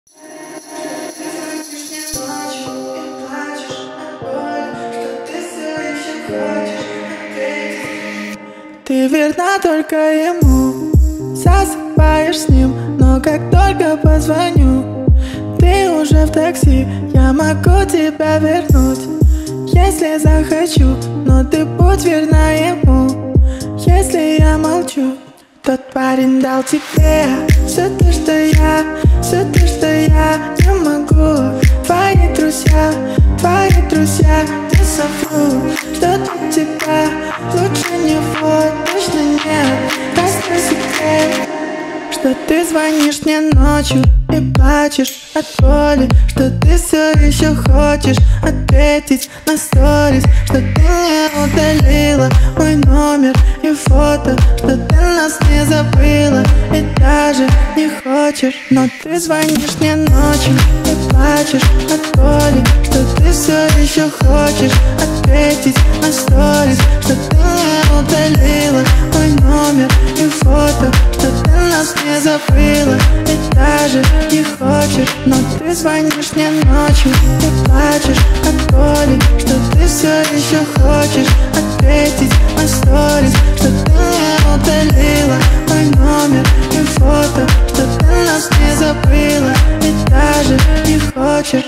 Ты верна только ему, засыпаешь с ним, но как только позвоню, ты уже в такси, я могу тебя вернуть, если захочу, но ты будь верна ему. Если я молчу, тот парень дал тебе все то, что я не могу. Твои друзья, ты соврут, что тут тебя лучше него точно нет. Расскажи секрет, что ты звонишь мне ночью и плачешь от боли, что ты все еще хочешь ответить на сторис, что ты не удалила мой номер и фото, что ты нас не забыла и даже не хочешь. Но ты звонишь мне ночью и плачешь от боли, что ты все еще хочешь ответить на сторис, что ты не удалила мой номер и фото, что ты нас не забыла и даже не хочешь. Но ты звонишь мне ночью и плачешь от боли, что ты все еще хочешь ответить на сторис, что ты не удалила мой номер и фото, что ты нас не забыла и даже не хочешь.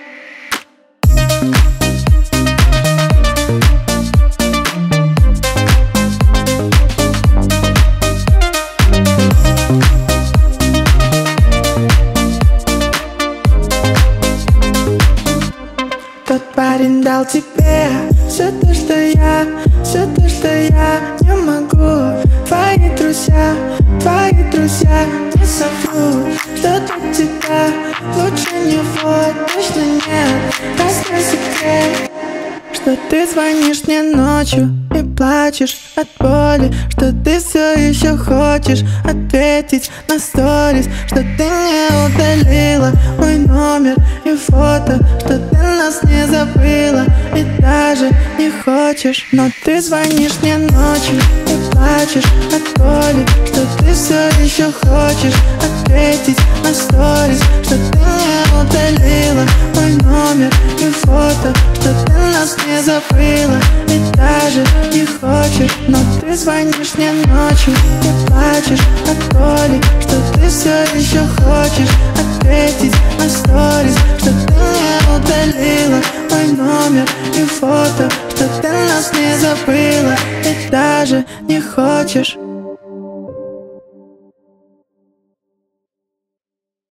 Тот парень дал тебе все то, что я не могу. Твои друзья, не соврут, что тут тебя лучше него точно нет. Расскажи секрет, что ты звонишь мне ночью и плачешь от боли, что ты все еще хочешь ответить на сторис, что ты не удалила мой номер и фото, что ты нас не забыла и даже не хочешь. Но ты звонишь мне ночью и плачешь от боли, что ты все еще хочешь ответить на сторис, что ты не удалила мой номер и фото, что ты нас не забыла и даже не хочешь. Но ты звонишь мне ночью и плачешь от боли, что ты все еще хочешь ответить на сторис, что ты не удалила мой номер и фото, что ты нас не забыла и даже не хочешь.